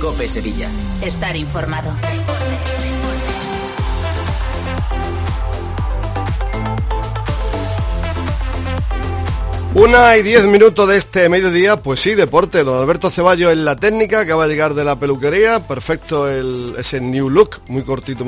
COPE Sevilla. Estar informado. 1:10 de este mediodía, pues sí, deporte. Don Alberto Ceballos en la técnica, acaba de llegar de la peluquería, perfecto ese new look, muy cortito.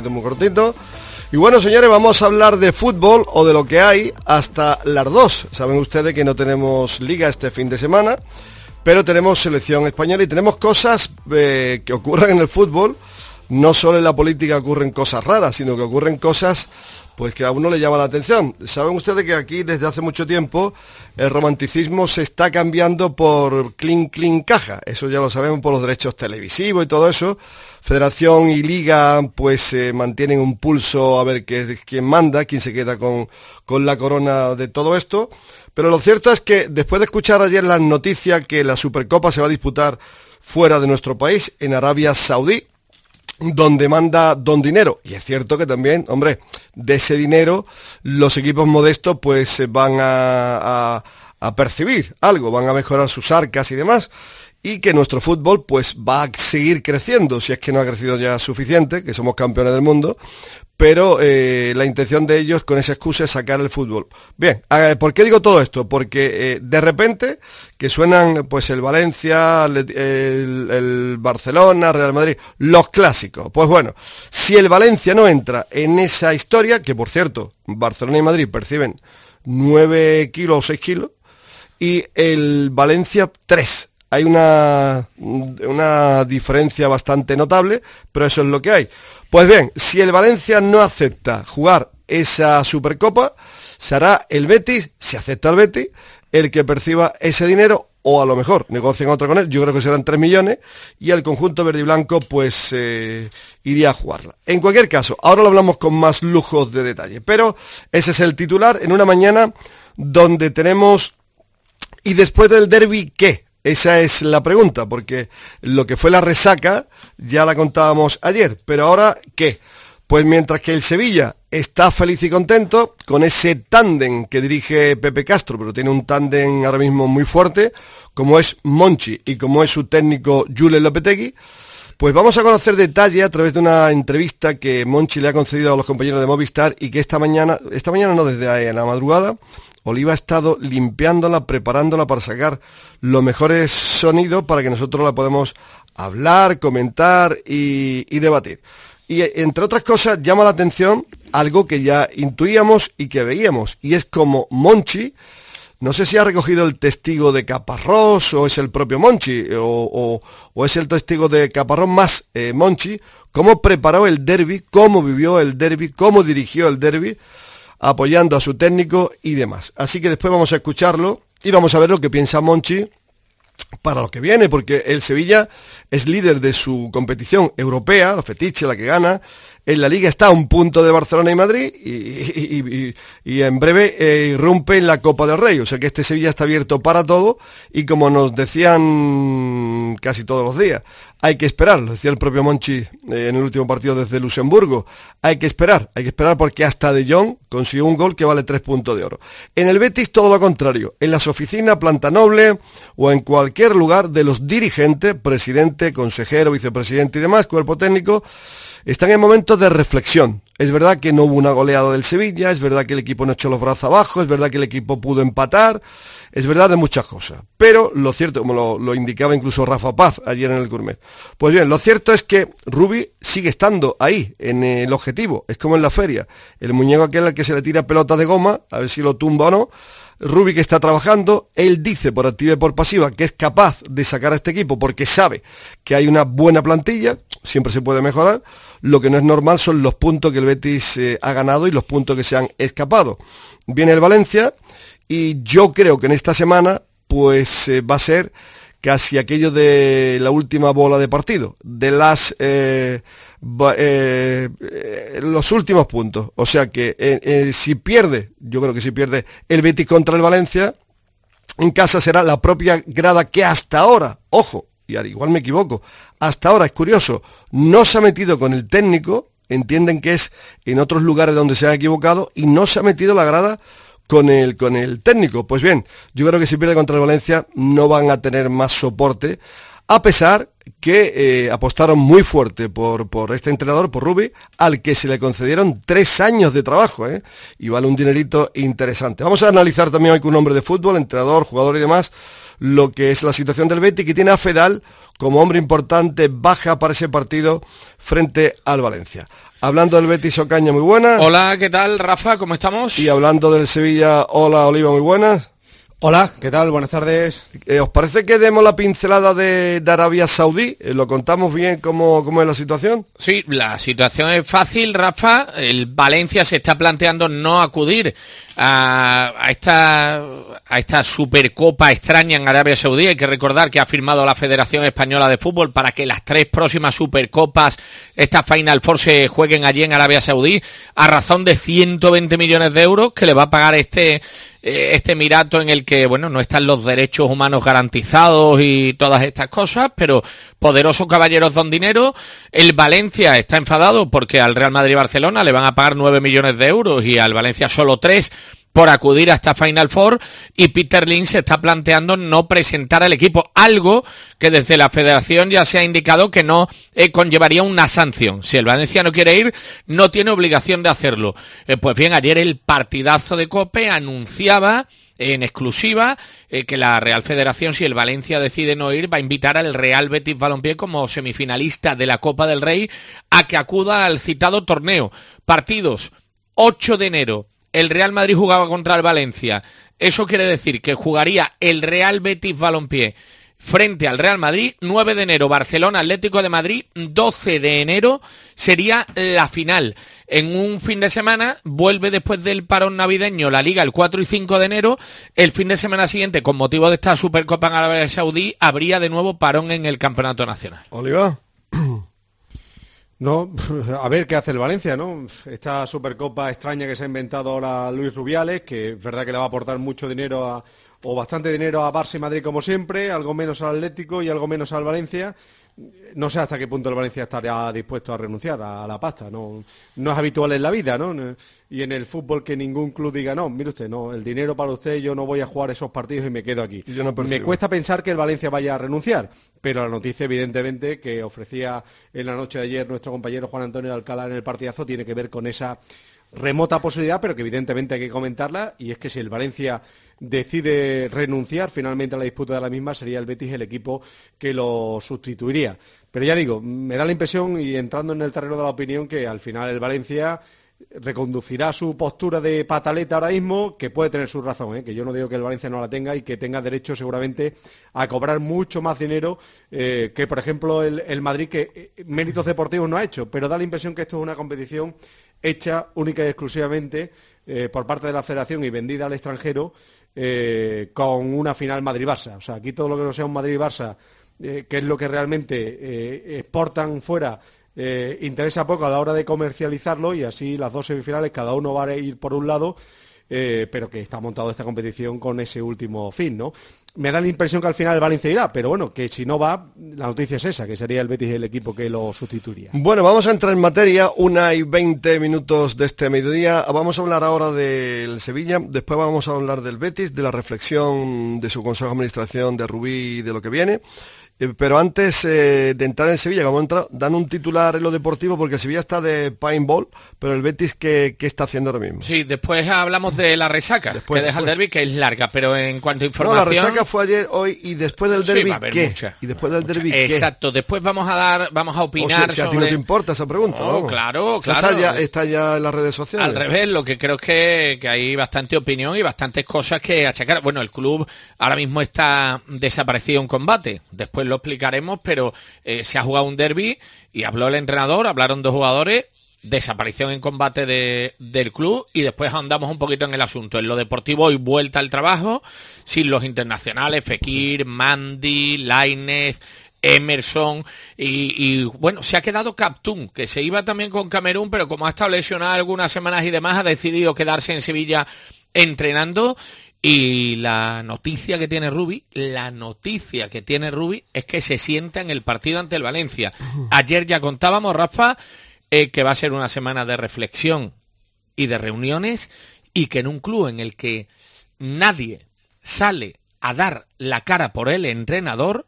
Y bueno, señores, vamos a hablar de fútbol o de lo que hay hasta las 2. Saben ustedes que no tenemos liga este fin de semana, pero tenemos selección española y tenemos cosas que ocurren en el fútbol. No solo en la política ocurren cosas raras, sino que ocurren cosas pues que a uno le llama la atención. Saben ustedes que aquí desde hace mucho tiempo el romanticismo se está cambiando por clean caja. Eso ya lo sabemos por los derechos televisivos y todo eso. Federación y Liga pues mantienen un pulso a ver quién manda, quién se queda con la corona de todo esto. Pero lo cierto es que después de escuchar ayer las noticias que la Supercopa se va a disputar fuera de nuestro país, en Arabia Saudí, donde manda Don Dinero, y es cierto que también, hombre, de ese dinero los equipos modestos pues van a percibir algo, van a mejorar sus arcas y demás, y que nuestro fútbol pues va a seguir creciendo, si es que no ha crecido ya suficiente, que somos campeones del mundo, pero la intención de ellos con esa excusa es sacar el fútbol. Bien, ¿por qué digo todo esto? Porque de repente que suenan pues el Valencia, el Barcelona, Real Madrid, los clásicos. Pues bueno, si el Valencia no entra en esa historia, que por cierto, Barcelona y Madrid perciben 9 kilos o 6 kilos, y el Valencia 3. Hay una diferencia bastante notable, pero eso es lo que hay. Pues bien, si el Valencia no acepta jugar esa Supercopa, será el Betis, si acepta el Betis, el que perciba ese dinero, o a lo mejor negocian otro con él, yo creo que serán 3 millones, y el conjunto verde y blanco pues iría a jugarla. En cualquier caso, ahora lo hablamos con más lujos de detalle, pero ese es el titular en una mañana donde tenemos, y después del derbi, ¿qué? Esa es la pregunta, porque lo que fue la resaca ya la contábamos ayer, pero ahora, ¿qué? Pues mientras que el Sevilla está feliz y contento con ese tándem que dirige Pepe Castro, pero tiene un tándem ahora mismo muy fuerte, como es Monchi y como es su técnico Julen Lopetegui, pues vamos a conocer detalle a través de una entrevista que Monchi le ha concedido a los compañeros de Movistar y que esta mañana no, desde la madrugada, Oliva ha estado limpiándola, preparándola para sacar los mejores sonidos para que nosotros la podamos hablar, comentar y debatir. Y entre otras cosas llama la atención algo que ya intuíamos y que veíamos, y es como Monchi, no sé si ha recogido el testigo de Caparrós o es el propio Monchi o es el testigo de Caparrós más Monchi, cómo preparó el derbi, cómo vivió el derbi, cómo dirigió el derbi, apoyando a su técnico y demás. Así que después vamos a escucharlo y vamos a ver lo que piensa Monchi para lo que viene, porque el Sevilla es líder de su competición europea, la fetiche, la que gana. En la Liga está a un punto de Barcelona y Madrid y en breve irrumpe en la Copa del Rey. O sea que este Sevilla está abierto para todo y como nos decían casi todos los días, hay que esperar, lo decía el propio Monchi en el último partido desde Luxemburgo, hay que esperar porque hasta De Jong consiguió un gol que vale 3 puntos de oro. En el Betis todo lo contrario, en las oficinas, planta noble o en cualquier lugar de los dirigentes, presidente, consejero, vicepresidente y demás, cuerpo técnico, están en momentos de reflexión. Es verdad que no hubo una goleada del Sevilla, es verdad que el equipo no echó los brazos abajo, es verdad que el equipo pudo empatar, es verdad de muchas cosas. Pero lo cierto, como lo indicaba incluso Rafa Paz ayer en el Gourmet, pues bien, lo cierto es que Rubi sigue estando ahí, en el objetivo. Es como en la feria, el muñeco aquel al que se le tira pelota de goma, a ver si lo tumba o no. Rubi que está trabajando, él dice por activa y por pasiva que es capaz de sacar a este equipo porque sabe que hay una buena plantilla, siempre se puede mejorar, lo que no es normal son los puntos que el Betis ha ganado y los puntos que se han escapado. Viene el Valencia y yo creo que en esta semana pues va a ser casi aquello de la última bola de partido, de los últimos puntos. O sea que si pierde, yo creo que si pierde el Betis contra el Valencia, en casa será la propia grada que hasta ahora, ojo, y al igual me equivoco, hasta ahora es curioso, no se ha metido con el técnico, entienden que es en otros lugares donde se han equivocado, y no se ha metido la grada con el técnico. Pues bien, yo creo que si pierde contra el Valencia no van a tener más soporte, a pesar que apostaron muy fuerte por este entrenador, por Rubi, al que se le concedieron 3 años de trabajo, y vale un dinerito interesante. Vamos a analizar también hoy con un hombre de fútbol, entrenador, jugador y demás, lo que es la situación del Betis, que tiene a Fedal como hombre importante, baja para ese partido frente al Valencia. Hablando del Betis, Ocaña, muy buena. Hola, ¿qué tal, Rafa? ¿Cómo estamos? Y hablando del Sevilla, hola, Oliva, muy buenas. Hola, ¿qué tal? Buenas tardes. ¿Os parece que demos la pincelada de Arabia Saudí? ¿Lo contamos bien cómo es la situación? Sí, la situación es fácil, Rafa. El Valencia se está planteando no acudir a esta Supercopa extraña en Arabia Saudí. Hay que recordar que ha firmado la Federación Española de Fútbol para que las 3 próximas Supercopas, esta Final Four, se jueguen allí en Arabia Saudí a razón de 120 millones de euros que le va a pagar este Emirato, en el que, bueno, no están los derechos humanos garantizados y todas estas cosas, pero poderosos caballeros don dinero. El Valencia está enfadado porque al Real Madrid y Barcelona le van a pagar 9 millones de euros y al Valencia solo 3 por acudir a esta Final Four, y Peter Lim se está planteando no presentar al equipo, algo que desde la federación ya se ha indicado que no conllevaría una sanción. Si el Valencia no quiere ir, no tiene obligación de hacerlo. Pues bien, ayer el partidazo de COPE anunciaba en exclusiva que la Real Federación, si el Valencia decide no ir, va a invitar al Real Betis Balompié como semifinalista de la Copa del Rey a que acuda al citado torneo. Partidos: 8 de enero. El Real Madrid jugaba contra el Valencia. Eso quiere decir que jugaría el Real Betis Balompié frente al Real Madrid. 9 de enero, Barcelona Atlético de Madrid. 12 de enero sería la final. En un fin de semana vuelve, después del parón navideño, la Liga el 4 y 5 de enero. El fin de semana siguiente, con motivo de esta Supercopa en Arabia Saudí, habría de nuevo parón en el Campeonato Nacional. Oliva. No, a ver qué hace el Valencia, ¿no? Esta Supercopa extraña que se ha inventado ahora Luis Rubiales, que es verdad que le va a aportar mucho dinero o bastante dinero a Barça y Madrid como siempre, algo menos al Atlético y algo menos al Valencia. No sé hasta qué punto el Valencia estaría dispuesto a renunciar a la pasta, no es habitual en la vida, ¿no? Y en el fútbol que ningún club diga, no, mire usted, no, el dinero para usted, yo no voy a jugar esos partidos y me quedo aquí. Me cuesta pensar que el Valencia vaya a renunciar, pero la noticia evidentemente que ofrecía en la noche de ayer nuestro compañero Juan Antonio de Alcalá en el partidazo tiene que ver con esa remota posibilidad, pero que evidentemente hay que comentarla, y es que si el Valencia decide renunciar finalmente a la disputa de la misma, sería el Betis el equipo que lo sustituiría. Pero ya digo, me da la impresión, y entrando en el terreno de la opinión, que al final el Valencia reconducirá su postura de pataleta ahora mismo, que puede tener su razón, que yo no digo que el Valencia no la tenga y que tenga derecho seguramente a cobrar mucho más dinero que, por ejemplo, el Madrid, que méritos deportivos no ha hecho, pero da la impresión que esto es una competición hecha única y exclusivamente por parte de la Federación y vendida al extranjero con una final Madrid-Barça. O sea, aquí todo lo que no sea un Madrid-Barça, que es lo que realmente exportan fuera, interesa poco a la hora de comercializarlo, y así las 2 semifinales cada uno va a ir por un lado, pero que está montado esta competición con ese último fin, ¿no? Me da la impresión que al final el Valencia irá, pero bueno, que si no va, la noticia es esa, que sería el Betis el equipo que lo sustituiría. Bueno, vamos a entrar en materia, 1:20 de este mediodía. Vamos a hablar ahora del Sevilla, después vamos a hablar del Betis, de la reflexión de su Consejo de Administración, de Rubí y de lo que viene. Pero antes de entrar en Sevilla, vamos a entrar, dan un titular en lo deportivo, porque Sevilla está de paintball, pero el Betis, ¿qué está haciendo ahora mismo? Sí, después hablamos de la resaca, que deja el derbi, que es larga, pero en cuanto a información... No, la resaca fue ayer, hoy, y después del derbi, ¿qué? Mucha, y después del derbi, ¿qué? Exacto, después vamos a opinar si a ti no te importa esa pregunta, no, vamos. Claro. Está ya en las redes sociales. Al revés, lo que creo es que hay bastante opinión y bastantes cosas que achacar. Bueno, el club ahora mismo está desaparecido en combate, después lo explicaremos, pero se ha jugado un derbi y habló el entrenador, hablaron 2 jugadores, desaparición en combate del club, y después andamos un poquito en el asunto. En lo deportivo, hoy vuelta al trabajo, sin los internacionales, Fekir, Mandy, Lainez, Emerson, y bueno, se ha quedado Captún, que se iba también con Camerún, pero como ha estado lesionado algunas semanas y demás, ha decidido quedarse en Sevilla entrenando. Y la noticia que tiene Rubi es que se sienta en el partido ante el Valencia. Ayer ya contábamos, Rafa, que va a ser una semana de reflexión y de reuniones, y que en un club en el que nadie sale a dar la cara por el entrenador,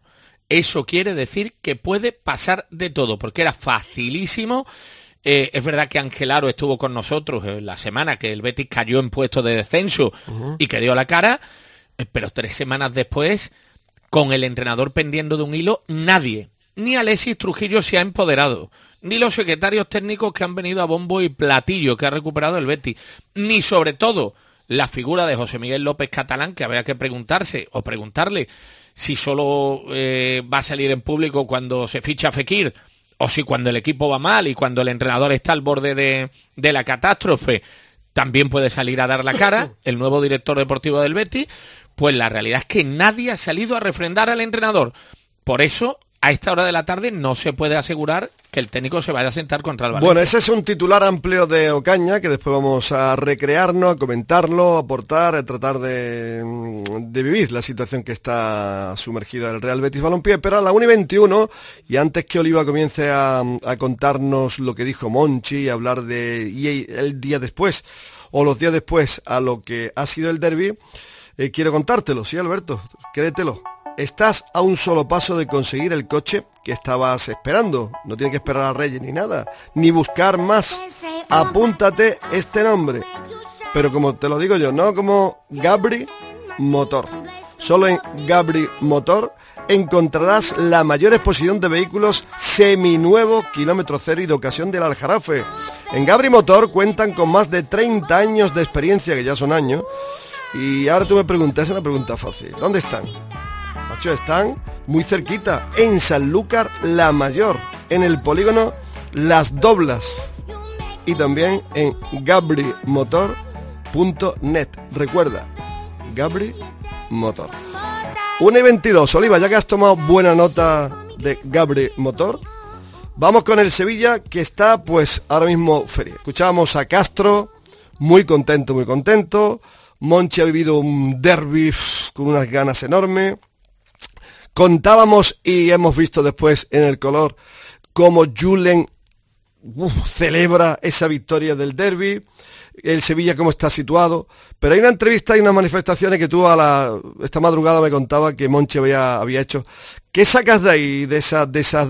eso quiere decir que puede pasar de todo, porque era facilísimo. Es verdad que Ángel Aro estuvo con nosotros la semana que el Betis cayó en puesto de descenso y que dio la cara, pero 3 semanas después, con el entrenador pendiendo de un hilo, nadie, ni Alexis Trujillo se ha empoderado, ni los secretarios técnicos que han venido a bombo y platillo que ha recuperado el Betis, ni sobre todo la figura de José Miguel López Catalán, que habría que preguntarse o preguntarle si solo va a salir en público cuando se ficha a Fekir, o si cuando el equipo va mal y cuando el entrenador está al borde de la catástrofe, también puede salir a dar la cara, el nuevo director deportivo del Betis. Pues la realidad es que nadie ha salido a refrendar al entrenador. Por eso, a esta hora de la tarde no se puede asegurar que el técnico se vaya a sentar contra el Valencia. Bueno, ese es un titular amplio de Ocaña, que después vamos a recrearnos, a comentarlo, a aportar, a tratar de vivir la situación que está sumergida el Real Betis Balompié. Pero a la 1:21, y antes que Oliva comience a contarnos lo que dijo Monchi, y hablar y el día después, o los días después, a lo que ha sido el derbi, quiero contártelo, ¿sí, Alberto? Créetelo. Estás a un solo paso de conseguir el coche que estabas esperando. No tienes que esperar a Reyes ni nada, ni buscar más. Apúntate este nombre. Pero como te lo digo yo, no como Gabri Motor. Solo en Gabri Motor encontrarás la mayor exposición de vehículos seminuevos, kilómetro cero y de ocasión del Aljarafe. En Gabri Motor cuentan con más de 30 años de experiencia, que ya son años. Y ahora tú me preguntas, es una pregunta fácil. ¿Dónde están? Macho, están muy cerquita, en Sanlúcar la Mayor, en el polígono Las Doblas y también en gabrimotor.net. Recuerda, Gabri Motor. 1:22, Oliva, ya que has tomado buena nota de Gabri Motor, vamos con el Sevilla, que está pues ahora mismo feria. Escuchábamos a Castro, muy contento, muy contento. Monchi ha vivido un derbi con unas ganas enormes. Contábamos y hemos visto después en el color cómo Julen celebra esa victoria del derbi, el Sevilla cómo está situado, pero hay una entrevista y unas manifestaciones que tú esta madrugada me contaba que Monchi había hecho. ¿Qué sacas de ahí, de esa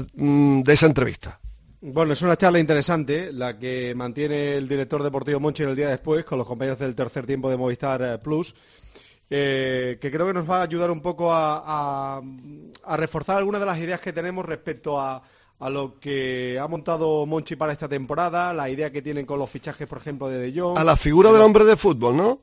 entrevista? Bueno, es una charla interesante la que mantiene el director deportivo Monchi el día después con los compañeros del tercer tiempo de Movistar Plus. Que creo que nos va a ayudar un poco a reforzar algunas de las ideas que tenemos respecto a lo que ha montado Monchi para esta temporada, la idea que tienen con los fichajes, por ejemplo, de De Jong. A la figura del hombre de fútbol, ¿no?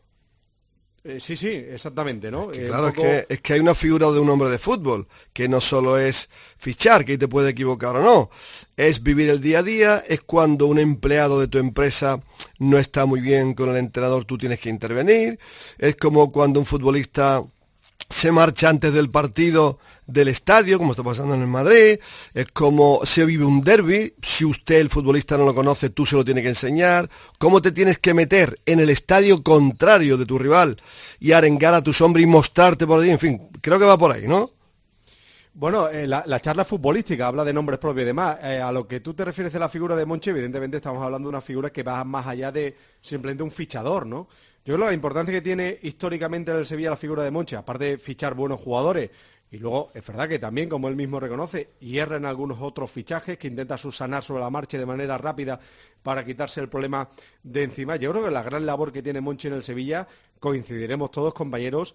Sí, exactamente, ¿no? Claro, es que hay una figura de un hombre de fútbol, que no solo es fichar, que ahí te puede equivocar o no, es vivir el día a día, es cuando un empleado de tu empresa no está muy bien con el entrenador, tú tienes que intervenir, es como cuando un futbolista se marcha antes del partido del estadio, como está pasando en el Madrid, es como se vive un derbi, si usted, el futbolista, no lo conoce, tú se lo tienes que enseñar, cómo te tienes que meter en el estadio contrario de tu rival y arengar a tus hombres y mostrarte por ahí, en fin, creo que va por ahí, ¿no? Bueno, la charla futbolística habla de nombres propios y demás. A lo que tú te refieres de la figura de Monchi, evidentemente estamos hablando de una figura que va más allá de simplemente un fichador, ¿no? Yo creo que la importancia que tiene históricamente en el Sevilla la figura de Monchi, aparte de fichar buenos jugadores, y luego es verdad que también, como él mismo reconoce, hierra en algunos otros fichajes que intenta subsanar sobre la marcha de manera rápida para quitarse el problema de encima. Yo creo que la gran labor que tiene Monchi en el Sevilla, coincidiremos todos, compañeros,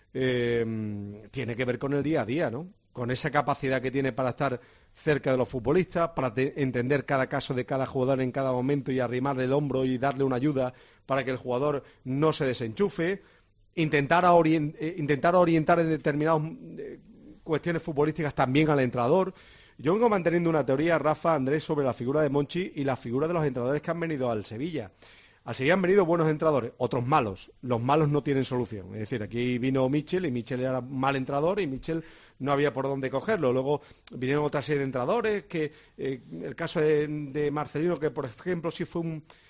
tiene que ver con el día a día, ¿no? Con esa capacidad que tiene para estar cerca de los futbolistas, para entender cada caso de cada jugador en cada momento y arrimarle el hombro y darle una ayuda para que el jugador no se desenchufe, intentar orientar en determinadas cuestiones futbolísticas también al entrenador. Yo vengo manteniendo una teoría, Rafa, Andrés, sobre la figura de Monchi y la figura de los entrenadores que han venido al Sevilla. Al Sevilla han venido buenos entrenadores, otros malos. Los malos no tienen solución. Es decir, aquí vino Michel y Michel era un mal entrenador y Michel no había por dónde cogerlo. Luego vinieron otra serie de entrenadores, que el caso de Marcelino, que por ejemplo sí fue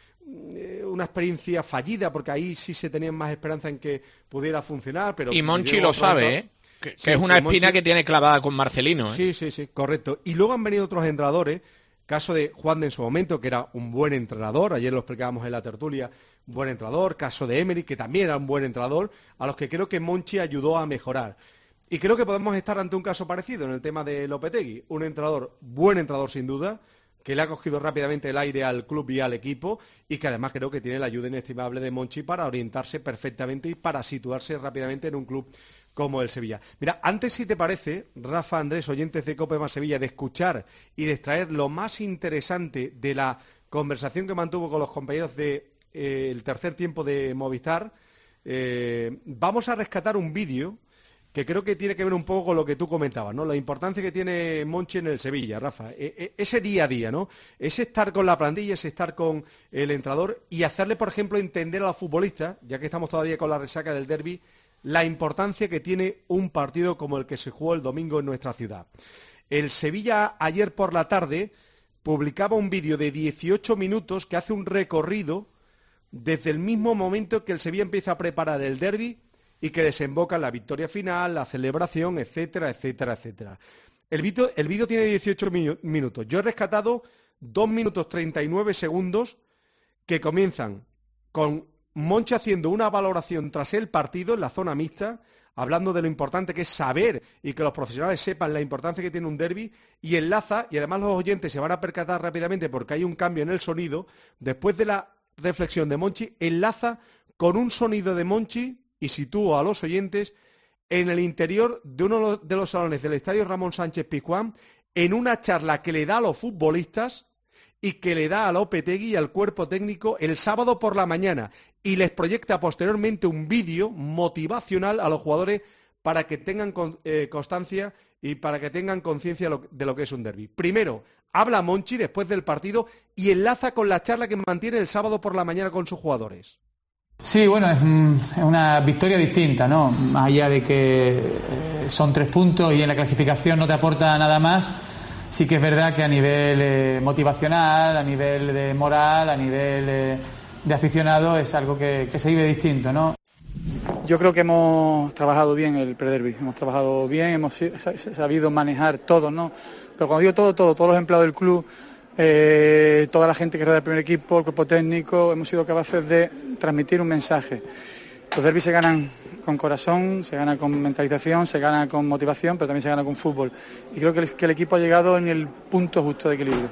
una experiencia fallida, porque ahí sí se tenía más esperanza en que pudiera funcionar. Pero y Monchi lo sabe, ¿eh? Que es una espina Monchi que tiene clavada con Marcelino, ¿eh? Sí, correcto. Y luego han venido otros entrenadores. Caso de Juan de en su momento, que era un buen entrenador, ayer lo explicábamos en la tertulia, buen entrenador. Caso de Emery, que también era un buen entrenador, a los que creo que Monchi ayudó a mejorar. Y creo que podemos estar ante un caso parecido en el tema de Lopetegui, un entrenador, buen entrenador sin duda, que le ha cogido rápidamente el aire al club y al equipo y que además creo que tiene la ayuda inestimable de Monchi para orientarse perfectamente y para situarse rápidamente en un club como el Sevilla. Mira, antes, si te parece, Rafa, Andrés, oyentes de COPE más Sevilla, de escuchar y de extraer lo más interesante de la conversación que mantuvo con los compañeros del tercer tiempo de Movistar, vamos a rescatar un vídeo que creo que tiene que ver un poco con lo que tú comentabas, ¿no? La importancia que tiene Monchi en el Sevilla, Rafa. Ese día a día, ¿no? Ese estar con la plantilla, ese estar con el entrenador y hacerle, por ejemplo, entender a los futbolistas, ya que estamos todavía con la resaca del derbi, la importancia que tiene un partido como el que se jugó el domingo en nuestra ciudad. El Sevilla ayer por la tarde publicaba un vídeo de 18 minutos que hace un recorrido desde el mismo momento que el Sevilla empieza a preparar el derbi y que desemboca en la victoria final, la celebración, etcétera, etcétera, etcétera. El vídeo tiene 18 minutos. Yo he rescatado 2 minutos 39 segundos que comienzan con Monchi haciendo una valoración tras el partido en la zona mixta, hablando de lo importante que es saber y que los profesionales sepan la importancia que tiene un derbi, y enlaza, y además los oyentes se van a percatar rápidamente porque hay un cambio en el sonido, después de la reflexión de Monchi, enlaza con un sonido de Monchi, y sitúo a los oyentes en el interior de uno de los salones del Estadio Ramón Sánchez Pizjuán, en una charla que le da a los futbolistas y que le da a Lopetegui y al cuerpo técnico el sábado por la mañana, y les proyecta posteriormente un vídeo motivacional a los jugadores para que tengan constancia y para que tengan conciencia de lo que es un derbi. Primero, habla Monchi después del partido y enlaza con la charla que mantiene el sábado por la mañana con sus jugadores. Sí, bueno, es una victoria distinta, ¿no? Más allá de que son 3 puntos y en la clasificación no te aporta nada más, sí que es verdad que a nivel motivacional, a nivel de moral, a nivel de aficionado es algo que se vive distinto, ¿no? Yo creo que hemos trabajado bien el prederbi, hemos trabajado bien, hemos sabido manejar todo, ¿no? Pero cuando digo todos los empleados del club, toda la gente que rodea el primer equipo, el cuerpo técnico, hemos sido capaces de transmitir un mensaje. Los derbis se ganan con corazón, se gana con mentalización, se gana con motivación, pero también se gana con fútbol. Y creo que el equipo ha llegado en el punto justo de equilibrio.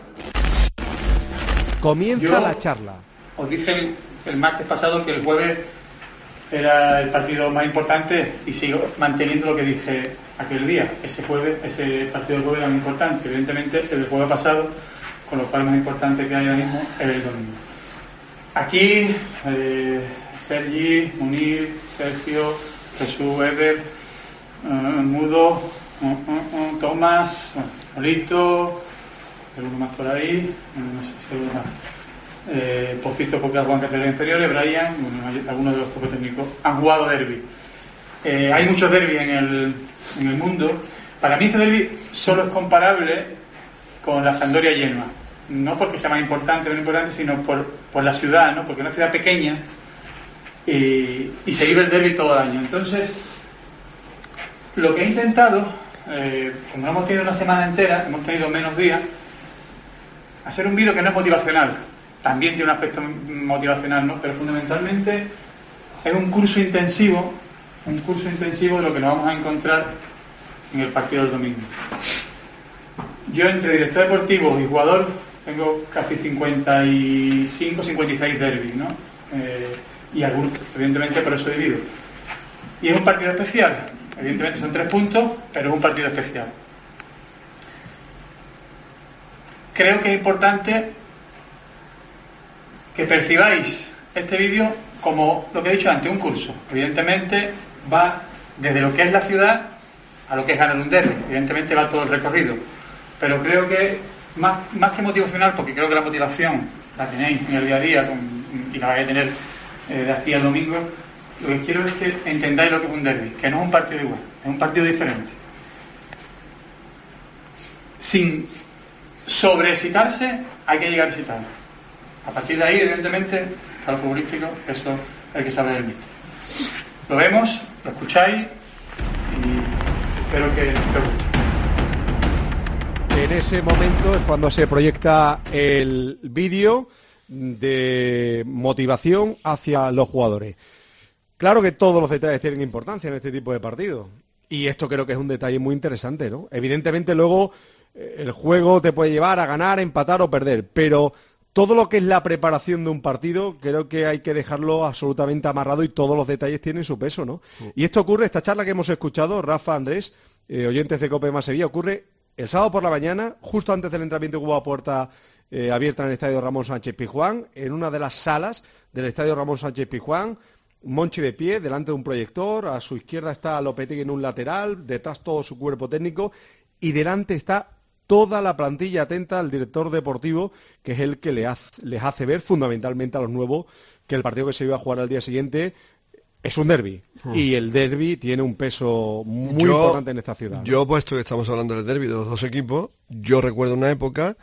Comienza la charla. Os dije el martes pasado que el jueves era el partido más importante y sigo manteniendo lo que dije aquel día. Ese partido del jueves era muy importante. Evidentemente, el jueves pasado, con lo cual más importante que hay ahora mismo es el domingo. Aquí, Sergi, Munir, Sergio, Jesús, Eder, Mudo, Tomás, Olito, alguno más por ahí, no sé si alguno más. Pocito porque Juan categoría inferiores, Brian, algunos de los pocos técnicos han jugado derbi. Hay muchos derbis en el mundo. Para mí este derbi solo es comparable con la Sampdoria Genoa, no porque sea más importante o menos importante, sino por la ciudad, ¿no? Porque es una ciudad pequeña y se vive el derbi todo el año. Entonces, lo que he intentado, como no hemos tenido una semana entera, hemos tenido menos días, hacer un vídeo que no es motivacional. También tiene un aspecto motivacional, ¿no? Pero fundamentalmente es un curso intensivo de lo que nos vamos a encontrar en el partido del domingo. Yo, entre director deportivo y jugador, tengo casi 55, 56 derbis, ¿no? Y algunos, evidentemente, por eso divido. Y es un partido especial. Evidentemente son 3 puntos, pero es un partido especial. Creo que es importante que percibáis este vídeo como lo que he dicho antes, un curso. Evidentemente va desde lo que es la ciudad a lo que es ganar un derbi. Evidentemente va todo el recorrido. Pero creo que más que motivacional, porque creo que la motivación la tenéis en el día a día y la vais a tener de aquí al domingo, lo que quiero es que entendáis lo que es un derbi, que no es un partido igual, es un partido diferente. Sin sobreexcitarse, hay que llegar a excitarlo. A partir de ahí, evidentemente, para lo futbolístico, eso hay que saber del míster. Lo vemos, lo escucháis y espero que os guste. En ese momento es cuando se proyecta el vídeo de motivación hacia los jugadores. Claro que todos los detalles tienen importancia en este tipo de partidos. Y esto creo que es un detalle muy interesante, ¿no? Evidentemente luego el juego te puede llevar a ganar, empatar o perder, pero todo lo que es la preparación de un partido creo que hay que dejarlo absolutamente amarrado y todos los detalles tienen su peso, ¿no? Y esto ocurre, esta charla que hemos escuchado, Rafa, Andrés, oyentes de COPE más Sevilla, ocurre el sábado por la mañana, justo antes del entrenamiento que hubo a puerta abierta en el Estadio Ramón Sánchez Pizjuán, en una de las salas del Estadio Ramón Sánchez Pizjuán. Monchi de pie, delante de un proyector, a su izquierda está Lopetegui en un lateral, detrás todo su cuerpo técnico y delante está toda la plantilla atenta al director deportivo, que es el que les hace ver fundamentalmente a los nuevos que el partido que se iba a jugar al día siguiente es un derbi y el derbi tiene un peso muy importante en esta ciudad, ¿no? Yo, puesto que estamos hablando del derbi de los dos equipos, yo recuerdo una época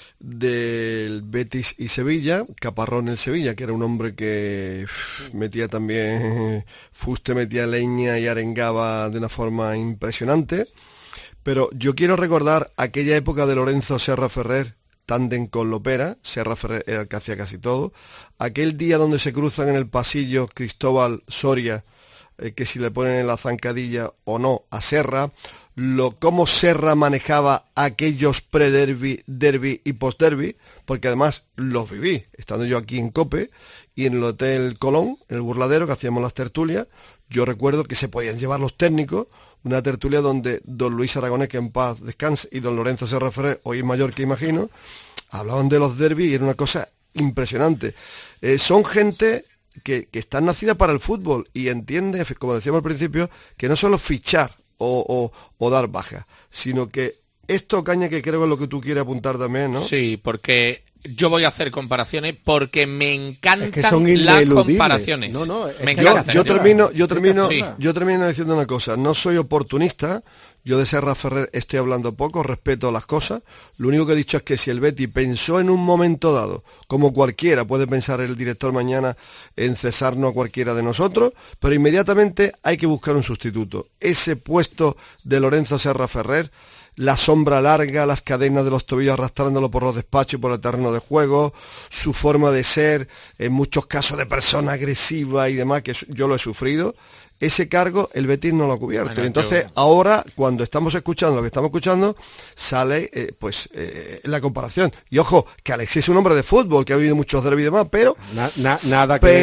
del Betis y Sevilla, Caparrón el Sevilla, que era un hombre que metía también fuste, metía leña y arengaba de una forma impresionante, pero yo quiero recordar aquella época de Lorenzo Serra Ferrer, tándem con Lopera, Serra Ferrer era el que hacía casi todo, aquel día donde se cruzan en el pasillo Cristóbal Soria, que si le ponen en la zancadilla o no a Serra, cómo Serra manejaba aquellos pre-derby, derby y post-derby, porque además los viví, estando yo aquí en COPE y en el Hotel Colón, en el Burladero, que hacíamos las tertulias. Yo recuerdo que se podían llevar los técnicos, una tertulia donde don Luis Aragonés, que en paz descanse, y don Lorenzo Serra Ferrer, hoy es mayor que imagino, hablaban de los derby y era una cosa impresionante. Son gente que están nacida para el fútbol y entiende, como decíamos al principio, que no solo fichar o dar baja, sino que esto, Caña, que creo que es lo que tú quieres apuntar también, ¿no? Sí, porque yo voy a hacer comparaciones porque me encantan son las comparaciones. Yo termino diciendo una cosa, no soy oportunista, yo de Serra Ferrer estoy hablando poco, respeto las cosas, lo único que he dicho es que si el Betis pensó en un momento dado, como cualquiera, puede pensar el director mañana en cesarnos a cualquiera de nosotros, pero inmediatamente hay que buscar un sustituto. Ese puesto de Lorenzo Serra Ferrer, la sombra larga, las cadenas de los tobillos arrastrándolo por los despachos y por el terreno de juego, su forma de ser, en muchos casos de persona agresiva y demás, que yo lo he sufrido, ese cargo el Betis no lo ha cubierto. Bueno, entonces ahora, cuando estamos escuchando lo que estamos escuchando, sale la comparación. Y ojo, que Alexis es un hombre de fútbol, que ha vivido muchos derbis y demás, pero nada que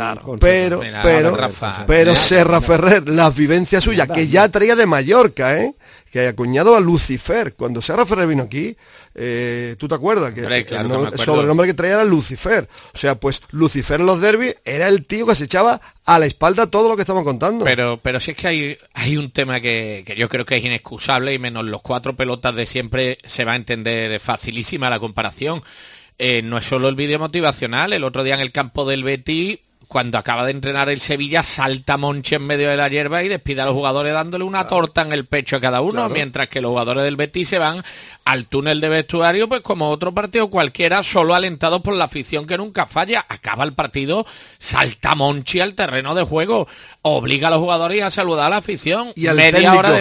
pero Serra Ferrer, las vivencias suyas, que ya traía de Mallorca, que acuñado a Lucifer. Cuando Serra Ferrer vino aquí, ¿tú te acuerdas? Que el sobrenombre que traía era Lucifer. O sea, pues Lucifer en los derbis era el tío que se echaba a la espalda todo lo que estamos contando. Pero si es que hay un tema que yo creo que es inexcusable, y menos los 4 pelotas de siempre se va a entender facilísima la comparación. No es solo el vídeo motivacional. El otro día en el campo del Betis, cuando acaba de entrenar el Sevilla, salta Monchi en medio de la hierba y despide a los jugadores dándole una torta en el pecho a cada uno, mientras que los jugadores del Betis se van al túnel de vestuario, pues como otro partido cualquiera, solo alentados por la afición que nunca falla. Acaba el partido, salta Monchi al terreno de juego, obliga a los jugadores a saludar a la afición, y media hora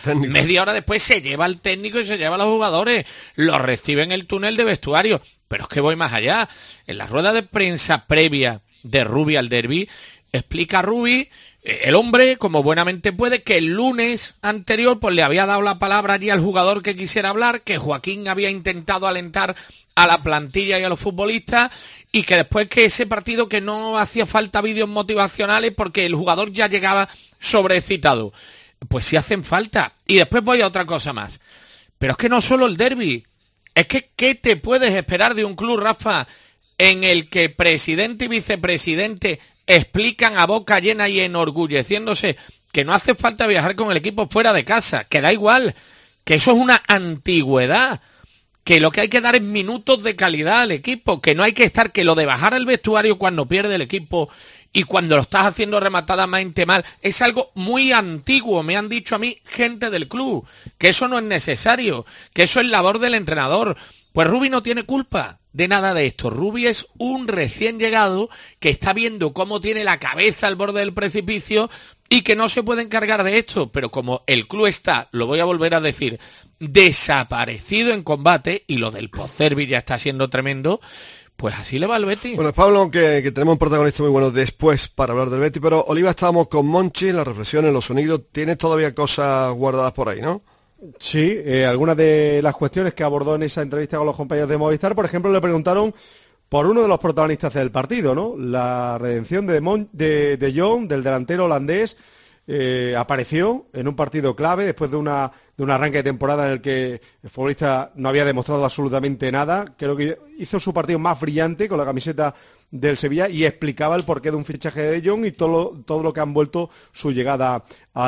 después se lleva al técnico y se lleva a los jugadores, los recibe en el túnel de vestuario. Pero es que voy más allá. En la rueda de prensa previa de Rubi al derbi, explica Rubi, el hombre, como buenamente puede, que el lunes anterior pues le había dado la palabra allí al jugador que quisiera hablar, que Joaquín había intentado alentar a la plantilla y a los futbolistas, y que después que ese partido que no hacía falta vídeos motivacionales porque el jugador ya llegaba sobreexcitado. Pues sí hacen falta. Y después voy a otra cosa más. Pero es que no solo el derbi, es que ¿qué te puedes esperar de un club, Rafa, en el que presidente y vicepresidente explican a boca llena y enorgulleciéndose que no hace falta viajar con el equipo fuera de casa, que da igual, que eso es una antigüedad, que lo que hay que dar es minutos de calidad al equipo, que no hay que estar, que lo de bajar al vestuario cuando pierde el equipo y cuando lo estás haciendo rematadamente mal, es algo muy antiguo. Me han dicho a mí gente del club que eso no es necesario, que eso es labor del entrenador. Pues Rubi no tiene culpa de nada de esto. Rubi es un recién llegado que está viendo cómo tiene la cabeza al borde del precipicio y que no se puede encargar de esto. Pero como el club está, lo voy a volver a decir, desaparecido en combate, y lo del Pocervi ya está siendo tremendo, Pues así le va al Betis. Bueno, Pablo, que tenemos un protagonista muy bueno después para hablar del Betis, pero Oliva, estábamos con Monchi, las reflexiones, los sonidos, tienes todavía cosas guardadas por ahí, ¿no? Sí, algunas de las cuestiones que abordó en esa entrevista con los compañeros de Movistar, por ejemplo, le preguntaron por uno de los protagonistas del partido, ¿no? La redención de Jong, del delantero holandés, apareció en un partido clave después de un arranque de temporada en el que el futbolista no había demostrado absolutamente nada. Creo que hizo su partido más brillante con la camiseta del Sevilla y explicaba el porqué de un fichaje de Jong y todo lo que han vuelto su llegada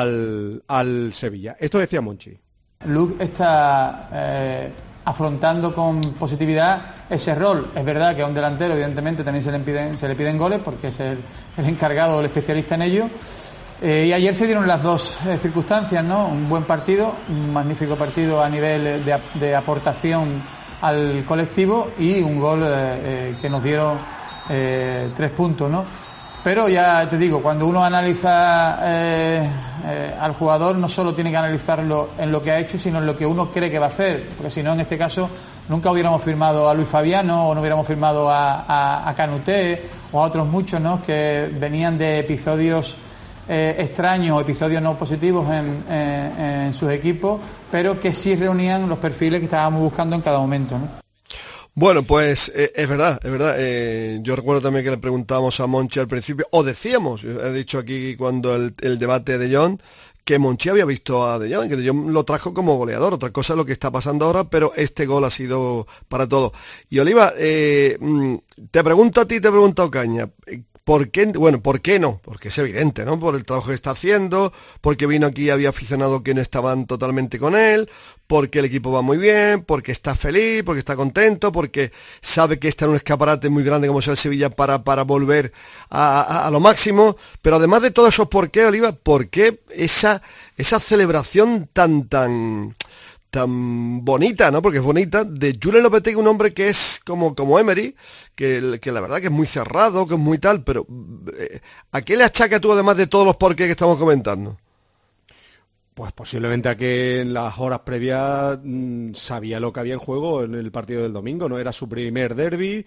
al Sevilla. Esto decía Monchi. Luke está afrontando con positividad ese rol. Es verdad que a un delantero evidentemente también se le piden goles porque es el encargado, el especialista en ello. Y ayer se dieron las dos circunstancias, ¿no? Un buen partido, un magnífico partido a nivel de aportación al colectivo y un gol que nos dieron 3 puntos, ¿no? Pero ya te digo, cuando uno analiza al jugador no solo tiene que analizarlo en lo que ha hecho, sino en lo que uno cree que va a hacer, porque si no, en este caso, nunca hubiéramos firmado a Luis Fabiano o no hubiéramos firmado a Canuté o a otros muchos, ¿no? Que venían de episodios extraños o episodios no positivos en sus equipos, pero que sí reunían los perfiles que estábamos buscando en cada momento, ¿no? Bueno, pues es verdad. Yo recuerdo también que le preguntábamos a Monchi al principio, o decíamos, he dicho aquí cuando el debate de Jong, que Monchi había visto a De Jong, que De Jong lo trajo como goleador. Otra cosa es lo que está pasando ahora, pero este gol ha sido para todo. Y Oliva, te pregunto a ti, te pregunto a Ocaña, ¿por qué? Bueno, ¿por qué no? Porque es evidente, ¿no? Por el trabajo que está haciendo, porque vino aquí y había aficionados que no estaban totalmente con él, porque el equipo va muy bien, porque está feliz, porque está contento, porque sabe que está en un escaparate muy grande como es el Sevilla para volver a lo máximo. Pero además de todos esos por qué, Oliva, ¿por qué esa celebración tan bonita, ¿no? Porque es bonita, de Julen Lopetegui, un hombre que es como Emery, que la verdad que es muy cerrado, que es muy tal, pero ¿a qué le achaca tú además de todos los porqués que estamos comentando? Pues posiblemente a que en las horas previas sabía lo que había en juego en el partido del domingo, ¿no? Era su primer derbi.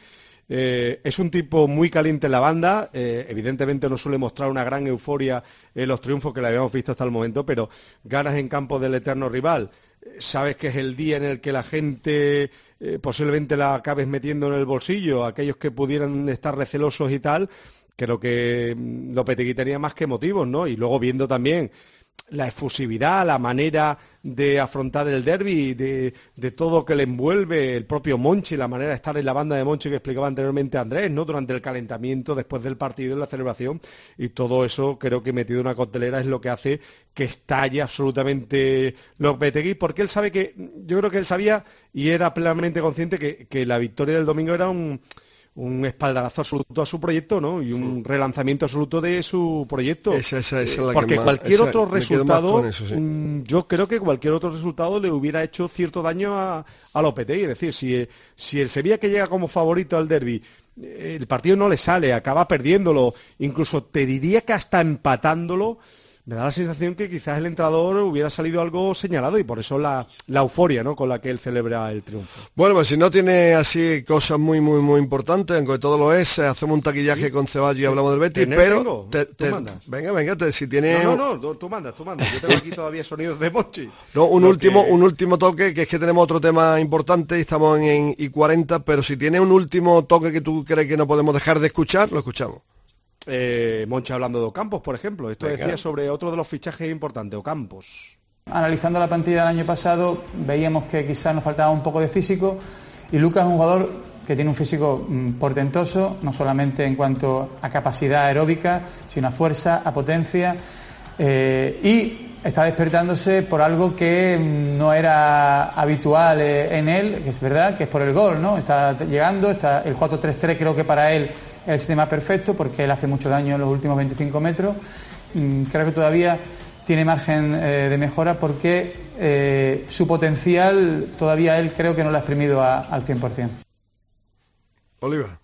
Es un tipo muy caliente en la banda, evidentemente no suele mostrar una gran euforia en los triunfos que le habíamos visto hasta el momento, pero ganas en campo del eterno rival. Sabes que es el día en el que la gente posiblemente la acabes metiendo en el bolsillo, aquellos que pudieran estar recelosos y tal. Creo que Lopetegui tenía más que motivos, ¿no? Y luego viendo también la efusividad, la manera de afrontar el derbi, de todo que le envuelve el propio Monchi, la manera de estar en la banda de Monchi que explicaba anteriormente Andrés, ¿no? Durante el calentamiento, después del partido, en la celebración, y todo eso creo que metido en una coctelera es lo que hace que estalle absolutamente Lopetegui, porque él sabe yo creo que él sabía y era plenamente consciente que la victoria del domingo era un espaldarazo absoluto a su proyecto, ¿no? Y un relanzamiento absoluto de su proyecto. Esa es la porque que cualquier más, otro resultado, eso, sí. Yo creo que cualquier otro resultado le hubiera hecho cierto daño a Lopetegui. Es decir, si el Sevilla que llega como favorito al derbi, el partido no le sale, acaba perdiéndolo, incluso te diría que hasta empatándolo, me da la sensación que quizás el entrenador hubiera salido algo señalado y por eso la euforia, ¿no? Con la que él celebra el triunfo. Bueno, pues si no tiene así cosas muy, muy, muy importantes, aunque todo lo es, hacemos un taquillaje con Ceballos y hablamos del Betis, pero... ¿Tú mandas? Venga, si tiene... No, tú mandas. Yo tengo aquí todavía sonidos de Monchi. No, un último toque, que es que tenemos otro tema importante y estamos en I40, pero si tiene un último toque que tú crees que no podemos dejar de escuchar, lo escuchamos. Monchi hablando de Ocampos, por ejemplo. Esto Venga. decía sobre otro de los fichajes importantes, Ocampos. Analizando la plantilla del año pasado, veíamos que quizás nos faltaba un poco de físico y Lucas es un jugador que tiene un físico portentoso, no solamente en cuanto a capacidad aeróbica, sino a fuerza, a potencia, y está despertándose por algo que no era habitual en él, que es verdad, que es por el gol, ¿no? Está llegando, el 4-3-3 creo que para él es el sistema perfecto porque él hace mucho daño en los últimos 25 metros. Creo que todavía tiene margen de mejora porque su potencial todavía él creo que no lo ha exprimido al 100%. Oliva.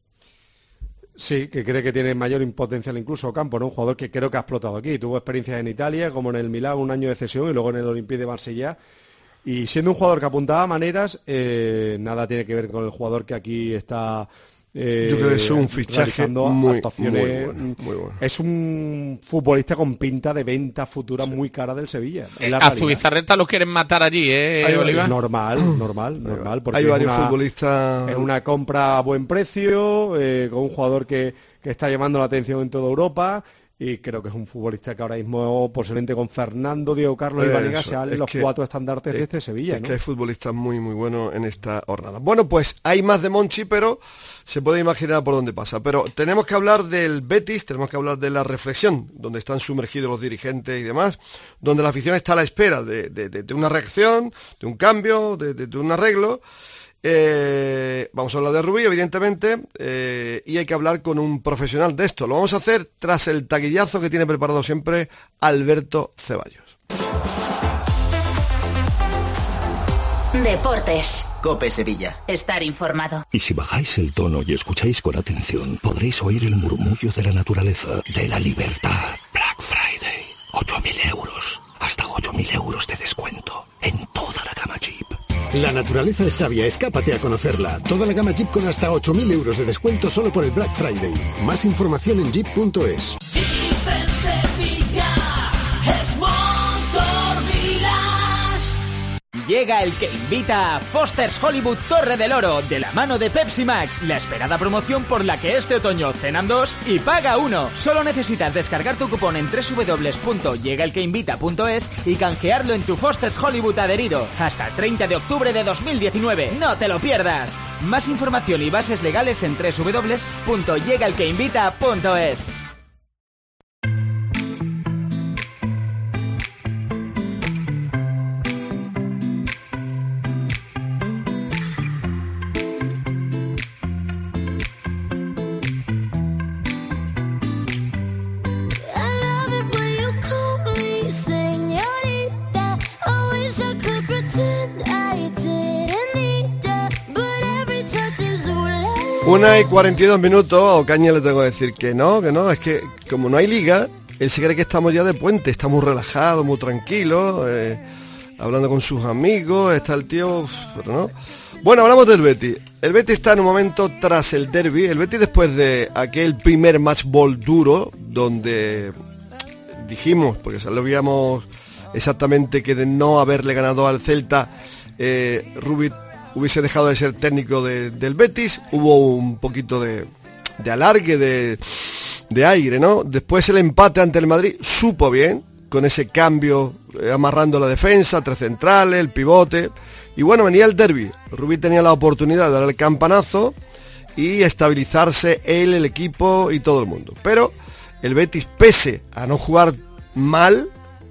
Sí, que cree que tiene mayor potencial incluso Ocampo, ¿no? Un jugador que creo que ha explotado aquí. Tuvo experiencias en Italia, como en el Milán, un año de cesión y luego en el Olympique de Marsella. Y siendo un jugador que apuntaba maneras, nada tiene que ver con el jugador que aquí está. Yo creo que es un fichaje muy bueno. Es un futbolista con pinta de venta futura muy cara del Sevilla. A Zubizarreta lo quieren matar allí, Oliva. Normal. Porque hay varios futbolistas. Es una compra a buen precio, con un jugador que está llamando la atención en toda Europa. Y creo que es un futbolista que ahora mismo, posiblemente con Fernando, Diego Carlos y Vanega, sean los 4 estandartes de este Sevilla. Es que hay futbolistas muy buenos en esta jornada. Bueno, pues hay más de Monchi, pero se puede imaginar por dónde pasa. Pero tenemos que hablar del Betis, tenemos que hablar de la reflexión, donde están sumergidos los dirigentes y demás, donde la afición está a la espera de una reacción, de un cambio, de un arreglo. Vamos a hablar de Rubí, evidentemente, y hay que hablar con un profesional de esto. Lo vamos a hacer tras el taquillazo que tiene preparado siempre Alberto Ceballos. Deportes. COPE Sevilla. Estar informado. Y si bajáis el tono y escucháis con atención, podréis oír el murmullo de la naturaleza, de la libertad. Black Friday. 8.000 euros. Hasta 8.000 euros de descuento en toda la gama Jeep. La naturaleza es sabia, escápate a conocerla. Toda la gama Jeep con hasta 8.000 euros de descuento solo por el Black Friday. Más información en jeep.es. Jeep en Sevilla es Motor Village. Llega el que invita a Foster's Hollywood Torre del Oro, de la mano de Pepsi Max, la esperada promoción por la que este otoño cenan 2 y paga 1. Solo necesitas descargar tu cupón en www.llegaelqueinvita.es y canjearlo en tu Foster's Hollywood adherido hasta el 30 de octubre de 2019. ¡No te lo pierdas! Más información y bases legales en www.llegaelqueinvita.es. Una y 42 minutos, Ocaña le tengo que decir que no, es que como no hay liga, él se cree que estamos ya de puente, está muy relajado, muy tranquilo, hablando con sus amigos, está el tío, pero no. Bueno, hablamos del Betis. El Betis está en un momento tras el derbi. El Betis, después de aquel primer match ball duro, donde dijimos, porque sabíamos exactamente que de no haberle ganado al Celta, Rubí hubiese dejado de ser técnico del Betis. Hubo un poquito de alargue, de aire, ¿no? Después el empate ante el Madrid supo bien, con ese cambio, amarrando la defensa, 3 centrales, el pivote. Y bueno, venía el derbi. Rubí tenía la oportunidad de dar el campanazo y estabilizarse él, el equipo y todo el mundo. Pero el Betis, pese a no jugar mal,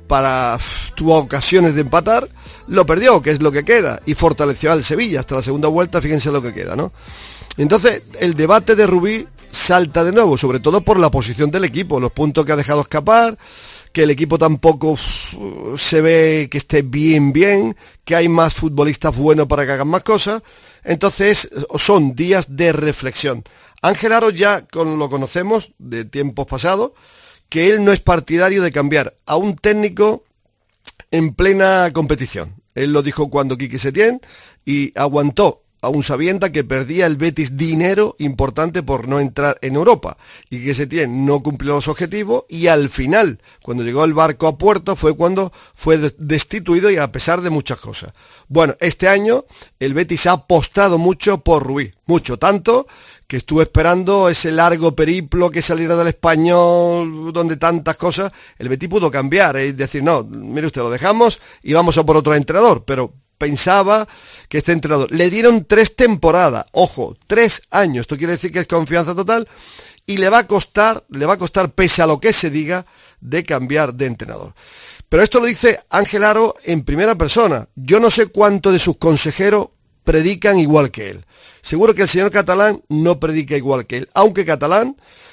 tuvo ocasiones de empatar, lo perdió, que es lo que queda, y fortaleció al Sevilla hasta la segunda vuelta. Fíjense lo que queda, ¿no? Entonces el debate de Rubí salta de nuevo, sobre todo por la posición del equipo, los puntos que ha dejado escapar, que el equipo tampoco se ve que esté bien, que hay más futbolistas buenos para que hagan más cosas. Entonces son días de reflexión. Ángel Aro ya lo conocemos de tiempos pasados, que él no es partidario de cambiar a un técnico en plena competición. Él lo dijo cuando Quique Setién, y aguantó, aún sabiendo que perdía el Betis dinero importante por no entrar en Europa. Y Quique Setién no cumplió los objetivos, y al final, cuando llegó el barco a puerto, fue cuando fue destituido, y a pesar de muchas cosas. Bueno, este año el Betis ha apostado mucho por Rubí, mucho, tanto que estuve esperando ese largo periplo que saliera del Español, donde tantas cosas. El Betis pudo cambiar, es decir, no, mire usted, lo dejamos y vamos a por otro entrenador, pero pensaba que este entrenador, le dieron 3 temporadas, ojo, 3 años, esto quiere decir que es confianza total, y le va a costar, pese a lo que se diga, de cambiar de entrenador. Pero esto lo dice Ángel Aro en primera persona. Yo no sé cuánto de sus consejeros predican igual que él. Seguro que el señor Catalán no predica igual que él, aunque Catalán,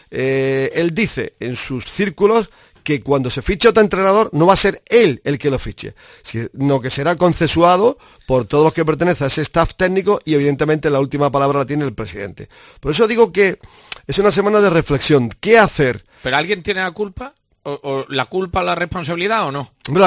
él dice en sus círculos que cuando se fiche otro entrenador no va a ser él el que lo fiche, sino que será consensuado por todos los que pertenecen a ese staff técnico, y evidentemente la última palabra la tiene el presidente. Por eso digo que es una semana de reflexión. ¿Qué hacer? ¿Pero alguien tiene la culpa? ¿O la culpa, la responsabilidad o no? Hombre,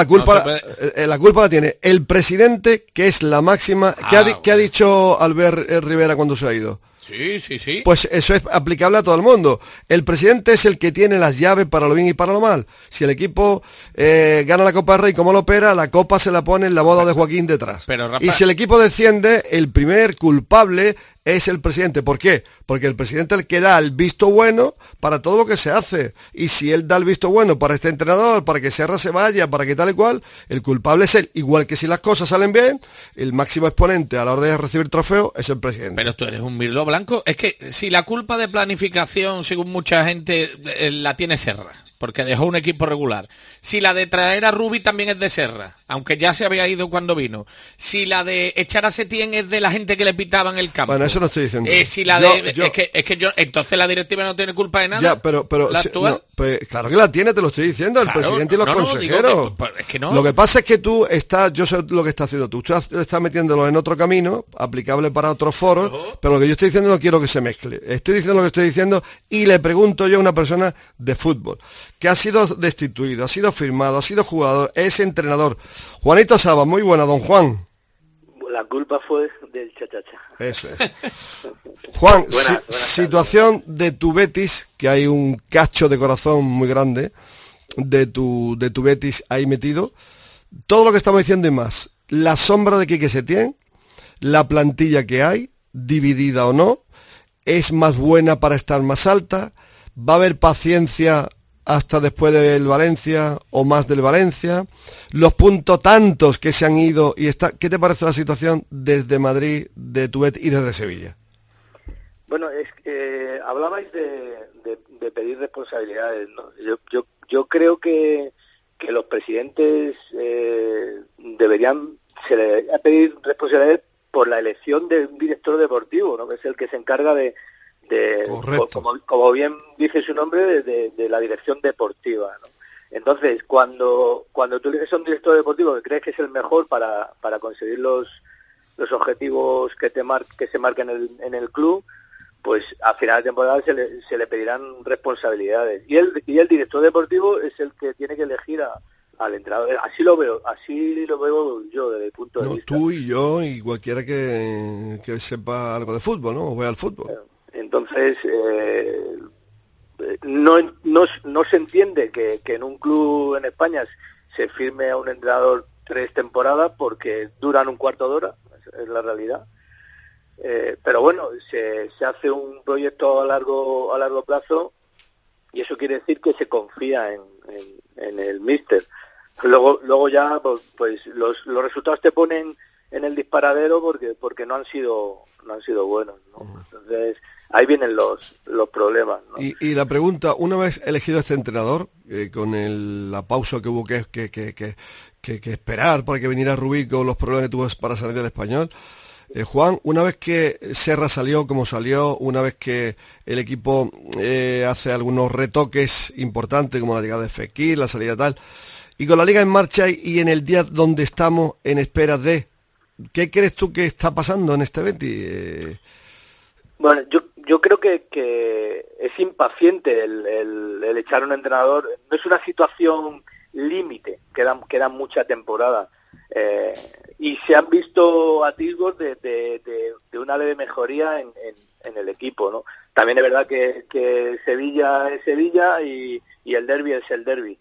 la culpa la tiene el presidente, que es la máxima. ¿Qué ha dicho Albert Rivera cuando se ha ido? Sí. Pues eso es aplicable a todo el mundo. El presidente es el que tiene las llaves para lo bien y para lo mal. Si el equipo gana la Copa del Rey como lo opera, la copa se la pone en la boda de Joaquín detrás. Pero, Rafa, y si el equipo desciende, el primer culpable es el presidente. ¿Por qué? Porque el presidente es el que da el visto bueno para todo lo que se hace. Y si él da el visto bueno para este entrenador, para que Serra se vaya, para que tal y cual, el culpable es él. Igual que si las cosas salen bien, el máximo exponente a la hora de recibir trofeo es el presidente. Pero tú eres un mirlo blanco. Es que si la culpa de planificación, según mucha gente, la tiene Serra, porque dejó un equipo regular. Si la de traer a Rubi también es de Serra, aunque ya se había ido cuando vino. Si la de echar a Setién es de la gente que le pitaba en el campo. Bueno, eso no estoy diciendo. Si la entonces la directiva no tiene culpa de nada. Ya, pero claro que la tiene, te lo estoy diciendo, el presidente y los consejeros. Lo que pasa es que yo sé lo que estás haciendo tú. Tú estás metiéndolo en otro camino, aplicable para otros foros, pero lo que yo estoy diciendo no quiero que se mezcle. Estoy diciendo lo que estoy diciendo y le pregunto yo a una persona de fútbol que ha sido destituido, ha sido firmado, ha sido jugador, es entrenador. Juanito Saba, muy buena, don Juan. La culpa fue del chachacha. Eso es. Juan, buenas situación de tu Betis, que hay un cacho de corazón muy grande de tu Betis ahí metido. Todo lo que estamos diciendo y más. La sombra de Quique Setién, la plantilla que hay, dividida o no, es más buena para estar más alta, va a haber paciencia hasta después del Valencia o más del Valencia, los puntos tantos que se han ido y ¿qué te parece la situación desde Madrid, de tu Betis y desde Sevilla? Bueno, es que hablabais de pedir responsabilidades, ¿no? Yo creo que los presidentes deberían pedir responsabilidades por la elección de un director deportivo, ¿no? Que es el que se encarga de como bien dice su nombre, de la dirección deportiva, ¿no? Entonces, cuando tú eliges a un director deportivo que crees que es el mejor para conseguir los objetivos que se marquen en el club, pues a final de temporada se le pedirán responsabilidades. Y el director deportivo es el que tiene que elegir al entrenador. Así lo veo yo desde el punto de vista. Tú y yo y cualquiera que sepa algo de fútbol, ¿no? O vea el fútbol. Entonces, no se entiende que en un club en España se firme a un entrenador 3 temporadas porque duran un cuarto de hora, es la realidad. Pero bueno, se hace un proyecto a largo plazo y eso quiere decir que se confía en el míster. Luego ya pues los resultados te ponen en el disparadero porque no han sido buenos, ¿no? Entonces ahí vienen los problemas, ¿no? Y la pregunta, una vez elegido este entrenador, con la pausa que hubo que esperar para que viniera Rubí con los problemas que tuvo para salir del Español, Juan, una vez que Serra salió como salió, una vez que el equipo hace algunos retoques importantes como la llegada de Fekir, la salida tal, y con la liga en marcha y en el día donde estamos en espera de, ¿qué crees tú que está pasando en este Betis? Bueno, yo creo que es impaciente el echar a un entrenador. No es una situación límite, quedan mucha temporada. Y se han visto atisbos de una leve mejoría en el equipo, ¿no? También es verdad que Sevilla es Sevilla y el derbi es el derbi.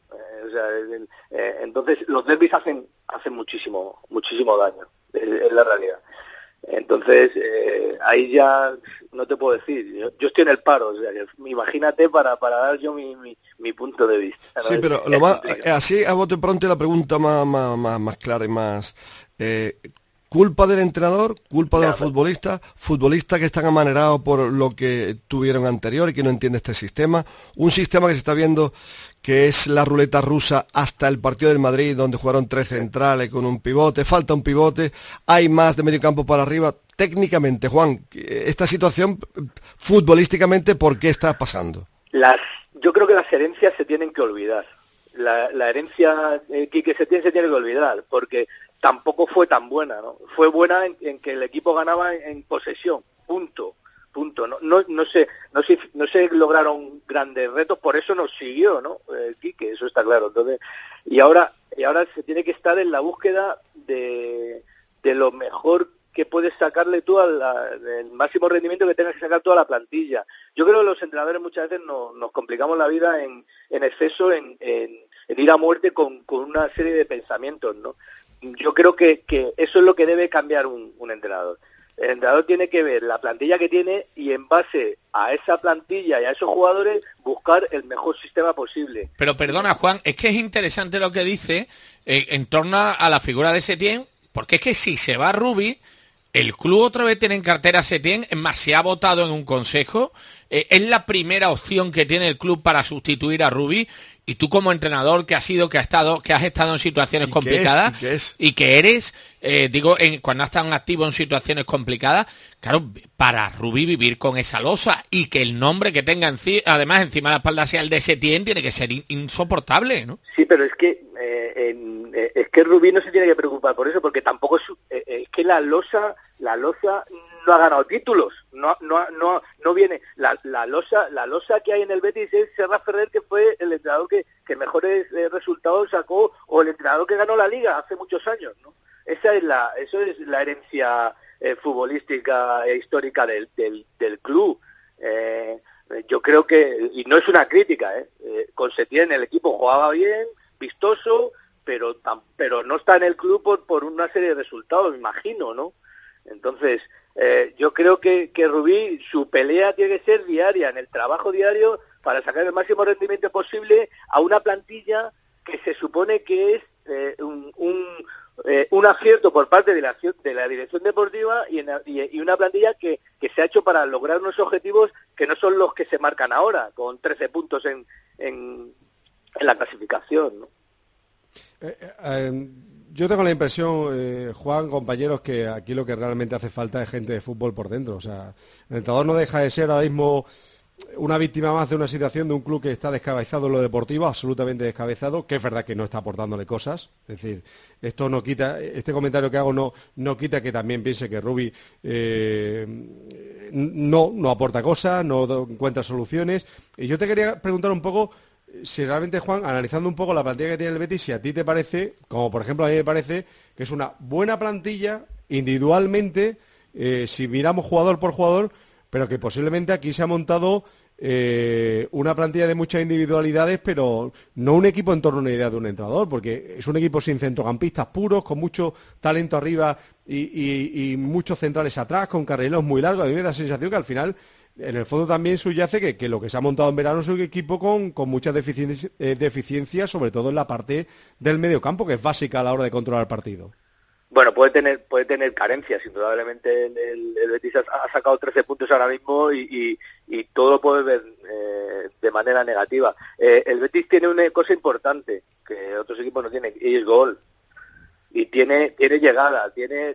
Entonces los derbis hacen muchísimo daño, es la realidad. Entonces ahí ya no te puedo decir, yo estoy en el paro, o sea, imagínate para dar yo mi punto de vista, ¿no? Sí, pero lo más así a bote pronto la pregunta más clara y más culpa del entrenador, culpa de los futbolistas que están amanerados por lo que tuvieron anterior y que no entiende este sistema, un sistema que se está viendo que es la ruleta rusa hasta el partido del Madrid, donde jugaron 3 centrales con un pivote, falta un pivote, hay más de medio campo para arriba. Técnicamente, Juan, esta situación futbolísticamente, ¿por qué está pasando? Yo creo que las herencias se tienen que olvidar. La herencia Quique Setién se tiene que olvidar, porque tampoco fue tan buena, ¿no? Fue buena en que el equipo ganaba en posesión, punto punto. No se lograron grandes retos, por eso nos siguió, ¿no? Quique, eso está claro. Entonces, y ahora se tiene que estar en la búsqueda de lo mejor que puedes sacarle tú el máximo rendimiento que tengas que sacar toda la plantilla. Yo creo que los entrenadores muchas veces nos complicamos la vida en exceso, en ir a muerte con una serie de pensamientos, ¿no? Yo creo que eso es lo que debe cambiar un entrenador. El entrenador tiene que ver la plantilla que tiene y en base a esa plantilla y a esos jugadores buscar el mejor sistema posible. Pero perdona, Juan, es que es interesante lo que dice en torno a la figura de Setién, porque es que si se va Rubí, el club otra vez tiene en cartera a Setién, es más, se ha votado en un consejo, es la primera opción que tiene el club para sustituir a Rubí, y tú como entrenador que has estado en situaciones complicadas y que eres, cuando has estado activo en situaciones complicadas, claro, para Rubí vivir con esa losa y que el nombre que tenga además encima de la espalda sea el de Setién, tiene que ser insoportable, ¿no? Sí, pero es que Rubí no se tiene que preocupar por eso, porque tampoco es que la losa no ha ganado títulos, no viene la losa que hay en el Betis es Serra Ferrer, que fue el entrenador que mejores resultados sacó, o el entrenador que ganó la Liga hace muchos años, ¿no? Eso es la herencia futbolística e histórica del club. Yo creo que, y no es una crítica, con Setién el equipo jugaba bien, vistoso, pero no está en el club por una serie de resultados, me imagino, ¿no? Entonces, yo creo que Rubí, su pelea tiene que ser diaria, en el trabajo diario, para sacar el máximo rendimiento posible a una plantilla que se supone que es un acierto por parte de la dirección deportiva y una plantilla que se ha hecho para lograr unos objetivos que no son los que se marcan ahora, con 13 puntos en la clasificación, ¿no? Yo tengo la impresión, Juan, compañeros, que aquí lo que realmente hace falta es gente de fútbol por dentro. O sea, el entrenador no deja de ser ahora mismo una víctima más de una situación de un club que está descabezado en lo deportivo, absolutamente descabezado, que es verdad que no está aportándole cosas. Es decir, esto no quita, este comentario que hago no quita que también piense que Rubí no aporta cosas, no encuentra soluciones. Y yo te quería preguntar un poco si realmente, Juan, analizando un poco la plantilla que tiene el Betis, si a ti te parece, como por ejemplo a mí me parece, que es una buena plantilla individualmente, si miramos jugador por jugador, pero que posiblemente aquí se ha montado una plantilla de muchas individualidades, pero no un equipo en torno a una idea de un entrenador, porque es un equipo sin centrocampistas puros, con mucho talento arriba y muchos centrales atrás, con carrileros muy largos. A mí me da la sensación que al final, en el fondo también subyace que lo que se ha montado en verano es un equipo con muchas deficiencias, sobre todo en la parte del medio campo, que es básica a la hora de controlar el partido. Bueno, puede tener carencias, indudablemente el Betis ha sacado 13 puntos ahora mismo y todo lo puede ver de manera negativa. El Betis tiene una cosa importante que otros equipos no tienen, y es gol. Y tiene llegada, tiene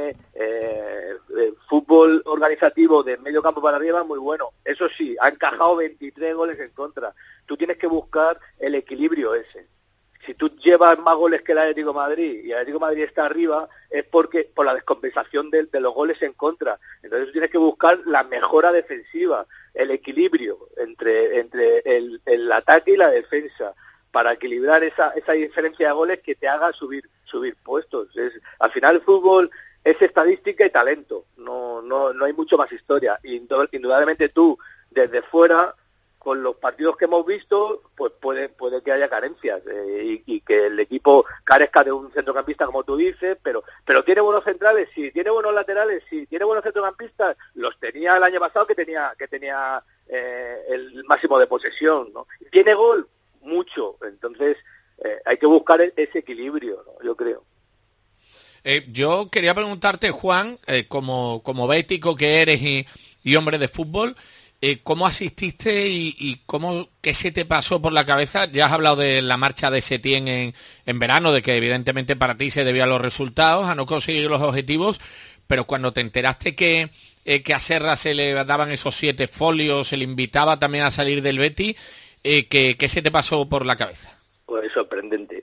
fútbol organizativo de medio campo para arriba muy bueno. Eso sí, ha encajado 23 goles en contra. Tú tienes que buscar el equilibrio ese. Si tú llevas más goles que el Atlético de Madrid y el Atlético de Madrid está arriba, es por la descompensación de los goles en contra. Entonces tú tienes que buscar la mejora defensiva, el equilibrio entre el ataque y la defensa, para equilibrar esa diferencia de goles que te haga subir puestos. Al final el fútbol es estadística y talento, no hay mucho más historia. Indudablemente tú, desde fuera, con los partidos que hemos visto, pues puede que haya carencias y que el equipo carezca de un centrocampista, como tú dices, pero tiene buenos centrales, sí, tiene buenos laterales, sí, tiene buenos centrocampistas, los tenía el año pasado que tenía el máximo de posesión, ¿no? Tiene gol, mucho, entonces hay que buscar ese equilibrio, ¿no? Yo creo. Yo quería preguntarte, Juan, como bético que eres y hombre de fútbol, ¿cómo asististe y qué se te pasó por la cabeza? Ya has hablado de la marcha de Setién en verano, de que evidentemente para ti se debía a los resultados, a no conseguir los objetivos, pero cuando te enteraste que a Serra se le daban esos 7 folios, se le invitaba también a salir del Betis, ¿qué se te pasó por la cabeza? Pues sorprendente.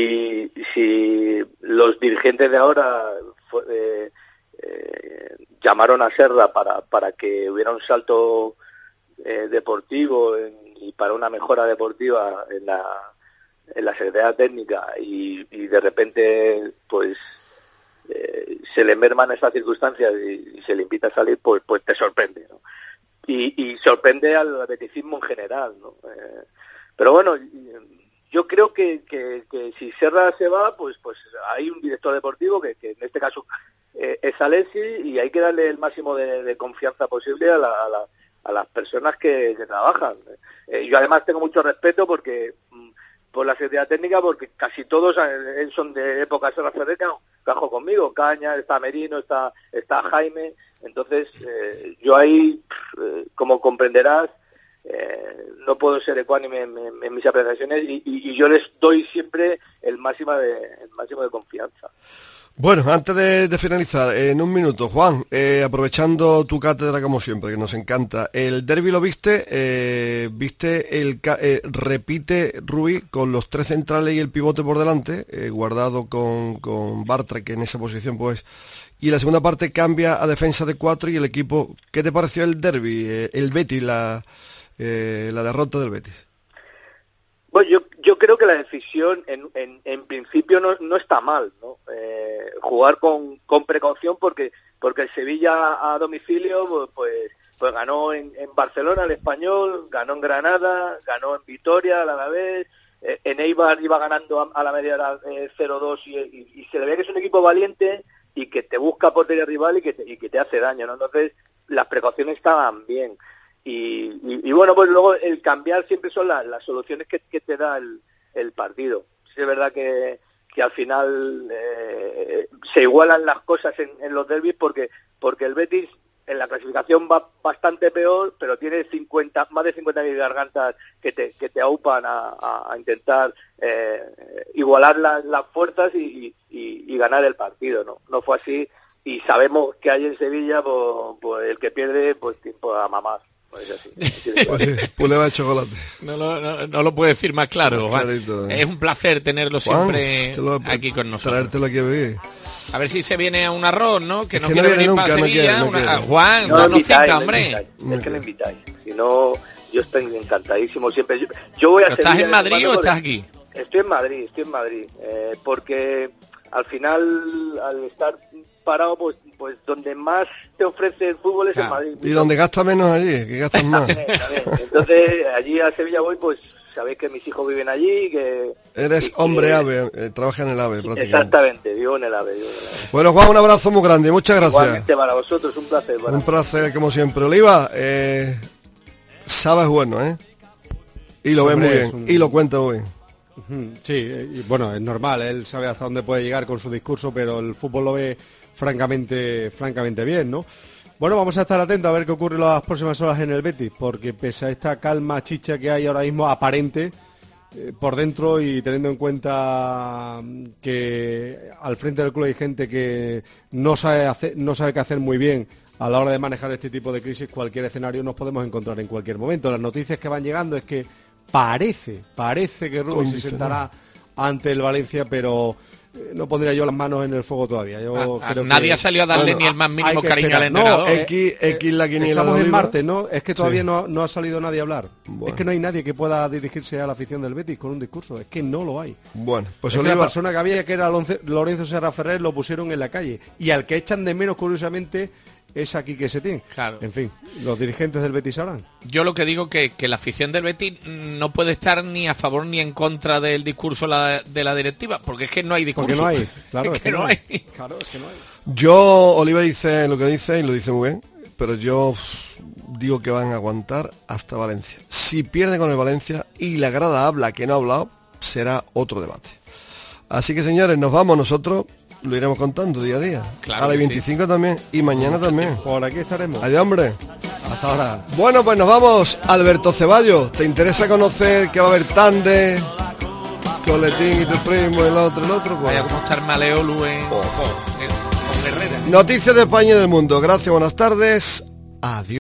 Si los dirigentes de ahora llamaron a Serra para que hubiera un salto deportivo y para una mejora deportiva en la Secretaría Técnica y de repente pues se le merman esas circunstancias y se le invita a salir, pues te sorprende, ¿no? Y sorprende al beticismo en general, ¿no? Pero bueno, yo creo que si Serra se va, pues hay un director deportivo que en este caso es Alessi, y hay que darle el máximo de confianza posible a las personas que trabajan. Yo además tengo mucho respeto por la Secretaría Técnica, porque casi todos son de época Serra Ferrer, que trabajo conmigo. Caña, está Merino, está Jaime. Entonces, yo ahí, como comprenderás, no puedo ser ecuánime en mis apreciaciones y yo les doy siempre el máximo de confianza. Bueno, antes de finalizar, en un minuto, Juan, aprovechando tu cátedra como siempre, que nos encanta, ¿el derbi lo viste? Repite Rui con los 3 centrales y el pivote por delante, Guardado con Bartra, que en esa posición pues... Y la segunda parte cambia a defensa de 4 y el equipo... ¿Qué te pareció el derbi, el Betis, la derrota del Betis? Bueno, yo creo que la decisión en principio no está mal, ¿no? Jugar con precaución porque el Sevilla a domicilio pues ganó en Barcelona el Español, ganó en Granada, ganó en Vitoria, al Alavés, en Eibar iba ganando a la media hora 0-2 y se le ve que es un equipo valiente y que te busca portería rival y que te hace daño, ¿no? Entonces las precauciones estaban bien. Y bueno, pues luego el cambiar siempre son las soluciones que te da el partido. Sí, es verdad que al final se igualan las cosas en los derbis porque el Betis en la clasificación va bastante peor, pero tiene más de 50.000 gargantas que te aupan a intentar igualar las fuerzas y ganar el partido, ¿no? No fue así, y sabemos que hay en Sevilla pues el que pierde pues tiempo a mamar. Pues así. Pues sí, puleva de chocolate. No lo puedo decir más claro, Juan. Es un placer tenerlo siempre aquí con nosotros. Traértelo aquí a beber. A ver si se viene a un arroz, ¿no? Que no que quiere no venir nunca, para Sevilla. No quiere. Juan, no nos cita, hombre. Es que lo invitáis. Si no, yo estoy encantadísimo siempre. Yo voy a ¿Estás en Madrid o estás aquí? Estoy en Madrid. Porque al final, al estar parado, pues donde más te ofrece el fútbol es en Madrid. Y donde gasta menos allí, que gastas más. También. Entonces, allí a Sevilla voy, pues sabéis que mis hijos viven allí, que... Eres hombre AVE, trabaja en el AVE prácticamente. Exactamente, vivo en el AVE. Bueno, Juan, un abrazo muy grande, muchas gracias. Igualmente para vosotros, un placer. Un placer, como siempre. Oliva, sabes bueno, y lo ves muy bien, y lo cuenta muy bien. Sí, y bueno, es normal, él sabe hasta dónde puede llegar con su discurso, pero el fútbol lo ve francamente bien, ¿no? Bueno, vamos a estar atentos a ver qué ocurre las próximas horas en el Betis, porque pese a esta calma chicha que hay ahora mismo aparente por dentro, y teniendo en cuenta que al frente del club hay gente que no sabe qué hacer muy bien a la hora de manejar este tipo de crisis, cualquier escenario nos podemos encontrar en cualquier momento. Las noticias que van llegando es que parece que Rubí se sentará ante el Valencia, pero no pondría yo las manos en el fuego todavía. Creo nadie ha salido a darle ni el más mínimo cariño al entrenador. X la quiniela estamos de en martes, ¿no? Es que todavía Sí. no ha salido nadie a hablar. Bueno. Es que no hay nadie que pueda dirigirse a la afición del Betis con un discurso. Es que no lo hay. Bueno, pues Es que Oliva, la persona que había, que era Lorenzo Serra Ferrer, lo pusieron en la calle. Y al que echan de menos, curiosamente, es aquí que se tiene. Claro. En fin, los dirigentes del Betis sabrán. Yo lo que digo que la afición del Betis no puede estar ni a favor ni en contra del discurso de la directiva, porque es que no hay discurso. Porque no hay, claro, es que no hay. Claro, es que no hay. yo, Oliva dice lo que dice y lo dice muy bien, pero yo digo que van a aguantar hasta Valencia. Si pierden con el Valencia y la grada habla que no ha hablado, será otro debate. Así que, señores, nos vamos nosotros. Lo iremos contando día a día. Claro a las que 25 también. Y mañana también. Por aquí estaremos. Adiós, hombre. Hasta ahora. Bueno, pues nos vamos. Alberto Ceballos, ¿te interesa conocer que va a haber Tande, Coletín y tu primo, el otro? Pues. Vaya como estar Maleolu con Herrera. Noticias de España y del mundo. Gracias, buenas tardes. Adiós.